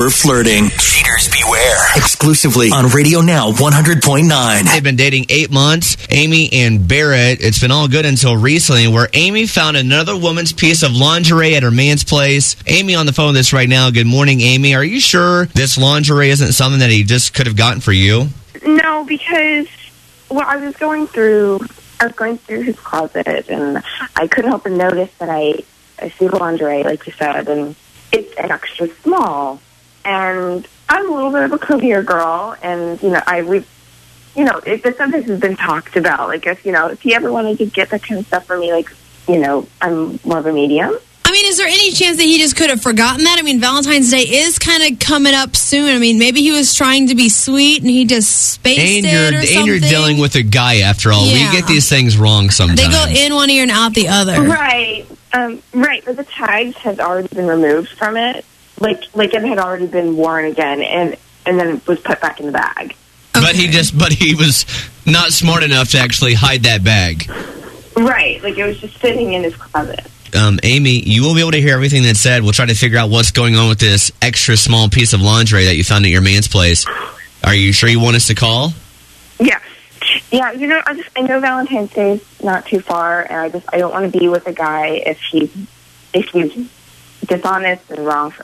For flirting. Cheaters beware. Exclusively on Radio Now 100.9. They've been dating 8 months, Amy and Barrett. It's been all good until recently, where Amy found another woman's piece of lingerie at her man's place. Amy on the phone with us right now. Good morning, Amy. Are you sure this lingerie isn't something that he just could have gotten for you? No, because I was going through his closet, and I couldn't help but notice that I see the lingerie, like you said, and it's extra small. And I'm a little bit of a curvier girl, and sometimes has been talked about. Like if he ever wanted to get that kind of stuff for me, like I'm more of a medium. I mean, is there any chance that he just could have forgotten that? I mean, Valentine's Day is kind of coming up soon. I mean, maybe he was trying to be sweet and he just spaced it or something. And you're dealing with a guy, after all. Yeah. We get these things wrong sometimes. They go in one ear and out the other. Right. Right. But the tags had already been removed from it. Like it had already been worn again, and then it was put back in the bag. Okay. But he was not smart enough to actually hide that bag. Right. Like it was just sitting in his closet. Amy, you will be able to hear everything that's said. We'll try to figure out what's going on with this extra small piece of lingerie that you found at your man's place. Are you sure you want us to call? Yeah. Yeah, I know Valentine's Day is not too far, and I don't want to be with a guy if he's dishonest and wrong